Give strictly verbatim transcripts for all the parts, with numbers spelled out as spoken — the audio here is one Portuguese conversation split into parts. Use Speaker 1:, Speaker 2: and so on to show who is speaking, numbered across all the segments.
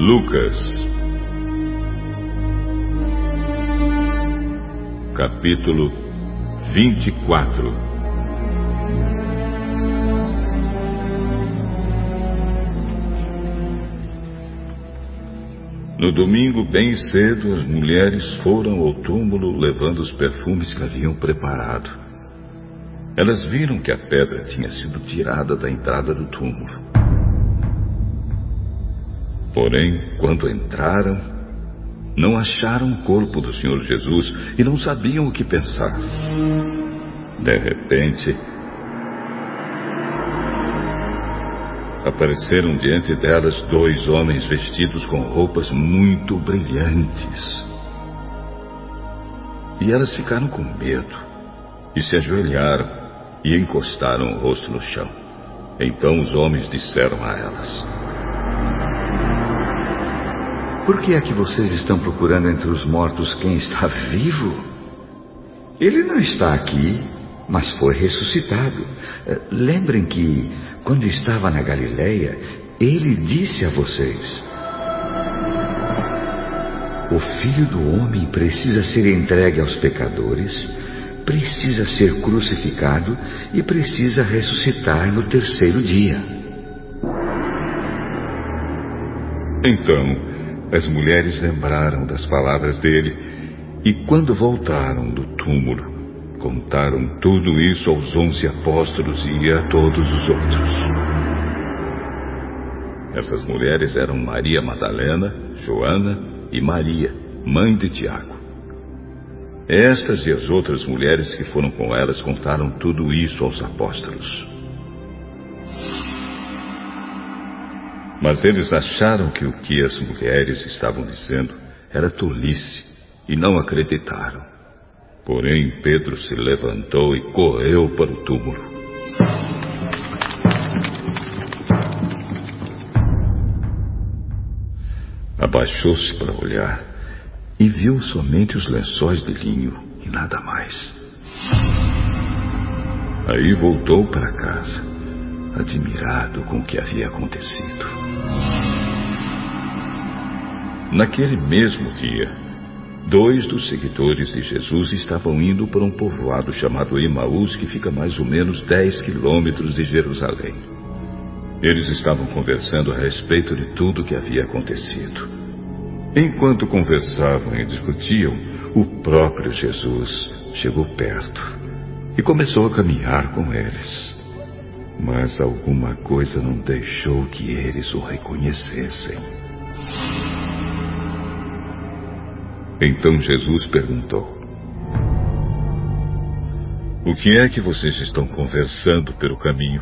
Speaker 1: Lucas, capítulo vinte e quatro. No domingo, bem cedo, as mulheres foram ao túmulo levando os perfumes que haviam preparado. Elas viram que a pedra tinha sido tirada da entrada do túmulo. Porém, quando entraram, não acharam o corpo do Senhor Jesus e não sabiam o que pensar. De repente, apareceram diante delas dois homens vestidos com roupas muito brilhantes. E elas ficaram com medo e se ajoelharam e encostaram o rosto no chão. Então os homens disseram a elas:
Speaker 2: Por que é que vocês estão procurando entre os mortos quem está vivo? Ele não está aqui, mas foi ressuscitado. Lembrem que, quando estava na Galileia, ele disse a vocês: o Filho do Homem precisa ser entregue aos pecadores, precisa ser crucificado e precisa ressuscitar no terceiro dia.
Speaker 1: Então as mulheres lembraram das palavras dele e, quando voltaram do túmulo, contaram tudo isso aos onze apóstolos e a todos os outros. Essas mulheres eram Maria Madalena, Joana e Maria, mãe de Tiago. Estas e as outras mulheres que foram com elas contaram tudo isso aos apóstolos. Mas eles acharam que o que as mulheres estavam dizendo era tolice e não acreditaram. Porém, Pedro se levantou e correu para o túmulo. Abaixou-se para olhar e viu somente os lençóis de linho e nada mais. Aí voltou para casa, admirado com o que havia acontecido. Naquele mesmo dia, dois dos seguidores de Jesus estavam indo para um povoado chamado Emaús, que fica mais ou menos dez quilômetros de Jerusalém. Eles estavam conversando a respeito de tudo o que havia acontecido. Enquanto conversavam e discutiam, o próprio Jesus chegou perto e começou a caminhar com eles. Mas alguma coisa não deixou que eles o reconhecessem. Então Jesus perguntou: o que é que vocês estão conversando pelo caminho?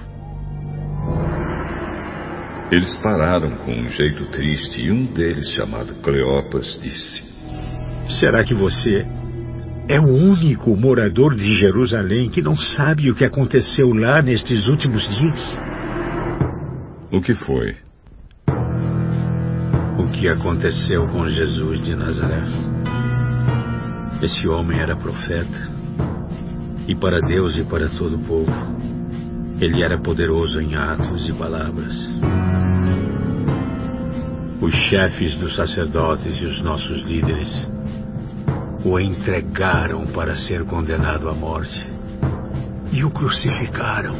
Speaker 1: Eles pararam com um jeito triste e um deles, chamado Cleopas, disse:
Speaker 3: Será que você é o único morador de Jerusalém que não sabe o que aconteceu lá nestes últimos dias?
Speaker 1: O que foi?
Speaker 3: O que aconteceu com Jesus de Nazaré. Esse homem era profeta, e para Deus e para todo o povo, ele era poderoso em atos e palavras. Os chefes dos sacerdotes e os nossos líderes o entregaram para ser condenado à morte e o crucificaram.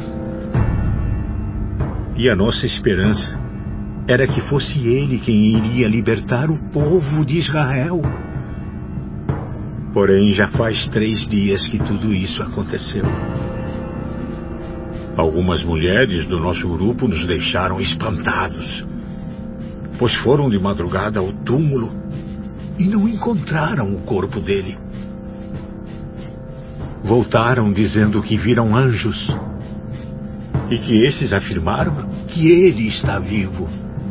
Speaker 3: E a nossa esperança era que fosse ele quem iria libertar o povo de Israel. Porém, já faz três dias que tudo isso aconteceu. Algumas mulheres do nosso grupo nos deixaram espantados, pois foram de madrugada ao túmulo e não encontraram o corpo dele. Voltaram dizendo que viram anjos e que esses afirmaram que ele está vivo.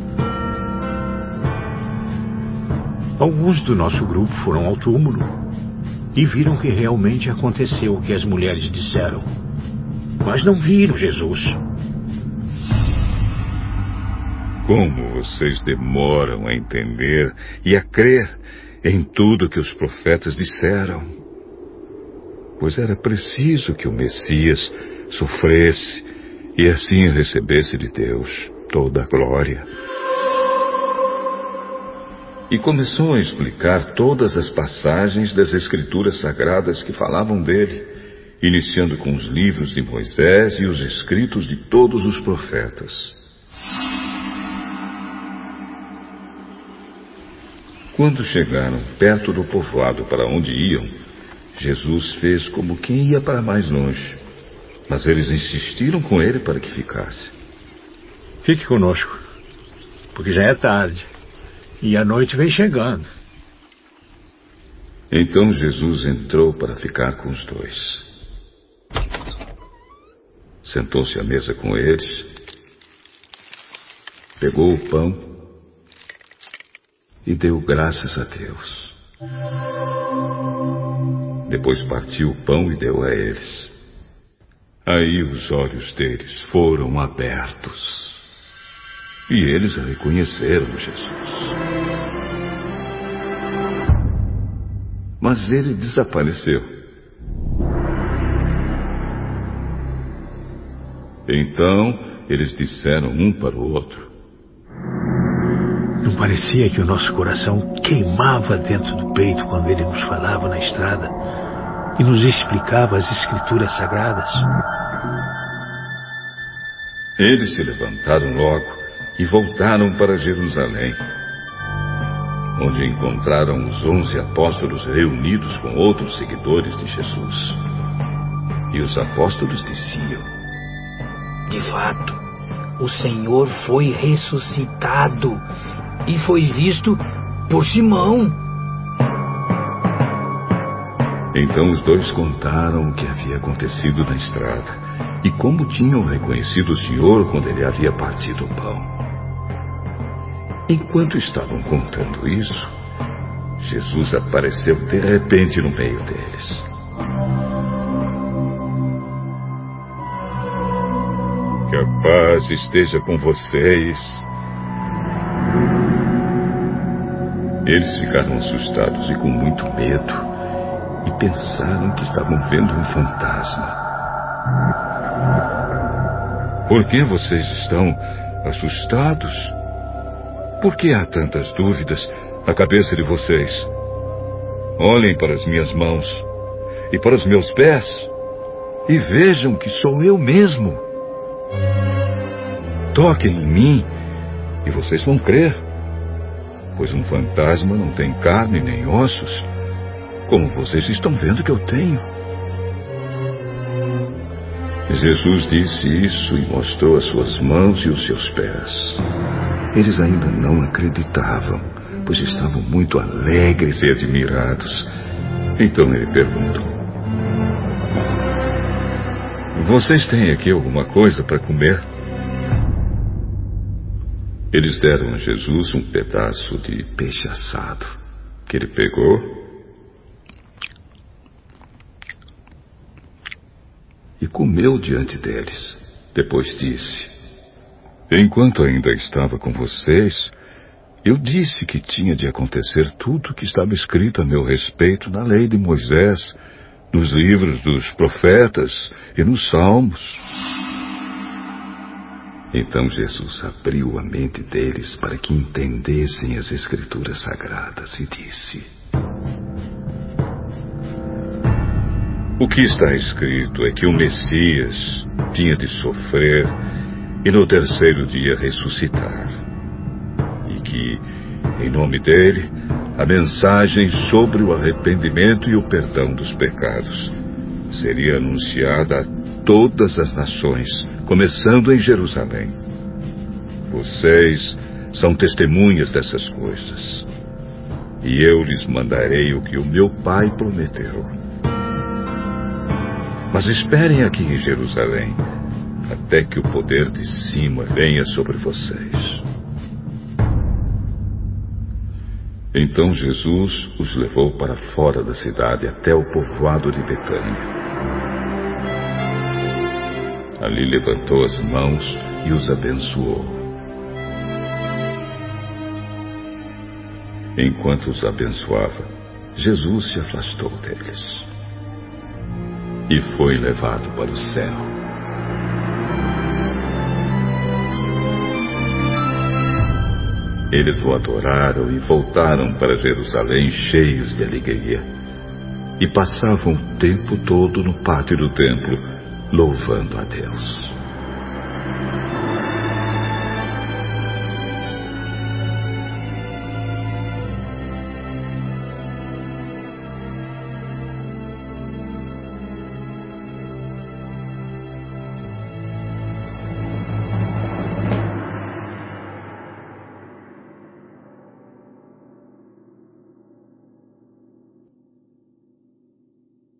Speaker 3: Alguns do nosso grupo foram ao túmulo e viram que realmente aconteceu o que as mulheres disseram, mas não viram Jesus.
Speaker 1: Como vocês demoram a entender e a crer em tudo que os profetas disseram? Pois era preciso que o Messias sofresse e assim recebesse de Deus toda a glória. e começou a explicar todas as passagens das Escrituras Sagradas que falavam dele, iniciando com os livros de Moisés e os escritos de todos os profetas. Quando chegaram perto do povoado para onde iam, Jesus fez como quem ia para mais longe, mas eles insistiram com ele para que ficasse.
Speaker 3: Fique conosco, porque já é tarde e a noite vem chegando.
Speaker 1: Então Jesus entrou para ficar com os dois. Sentou-se à mesa com eles, pegou o pão e deu graças a Deus. Depois partiu o pão e deu a eles. Aí os olhos deles foram abertos e eles reconheceram Jesus. Mas ele desapareceu. Então eles disseram um para o outro:
Speaker 3: Não parecia que o nosso coração queimava dentro do peito quando ele nos falava na estrada e nos explicava as Escrituras Sagradas?
Speaker 1: Eles se levantaram logo e voltaram para Jerusalém, onde encontraram os onze apóstolos reunidos com outros seguidores de Jesus. E os apóstolos diziam:
Speaker 4: De fato, o Senhor foi ressuscitado e foi visto por Simão.
Speaker 1: Então os dois contaram o que havia acontecido na estrada e como tinham reconhecido o Senhor quando ele havia partido o pão. Enquanto estavam contando isso, Jesus apareceu de repente no meio deles. Que a paz esteja com vocês. Eles ficaram assustados e com muito medo e pensaram que estavam vendo um fantasma. Por que vocês estão assustados? Por que há tantas dúvidas na cabeça de vocês? Olhem para as minhas mãos e para os meus pés e vejam que sou eu mesmo. Toquem em mim e vocês vão crer, pois um fantasma não tem carne nem ossos, como vocês estão vendo que eu tenho. Jesus disse isso e mostrou as suas mãos e os seus pés. Eles ainda não acreditavam, pois estavam muito alegres e admirados. Então ele perguntou: Vocês têm aqui alguma coisa para comer? Eles deram a Jesus um pedaço de peixe assado, que ele pegou e comeu diante deles. Depois disse: Enquanto ainda estava com vocês, eu disse que tinha de acontecer tudo o que estava escrito a meu respeito na lei de Moisés, nos livros dos profetas e nos salmos. Então Jesus abriu a mente deles para que entendessem as Escrituras Sagradas e disse: O que está escrito é que o Messias tinha de sofrer e no terceiro dia ressuscitar, e que, em nome dele, a mensagem sobre o arrependimento e o perdão dos pecados seria anunciada a todas as nações, começando em Jerusalém. Vocês são testemunhas dessas coisas, e eu lhes mandarei o que o meu Pai prometeu. Mas esperem aqui em Jerusalém, até que o poder de cima venha sobre vocês. Então Jesus os levou para fora da cidade até o povoado de Betânia. Ali levantou as mãos e os abençoou. Enquanto os abençoava, Jesus se afastou deles e foi levado para o céu. Eles o adoraram e voltaram para Jerusalém cheios de alegria. E passavam o tempo todo no pátio do templo, louvando a Deus.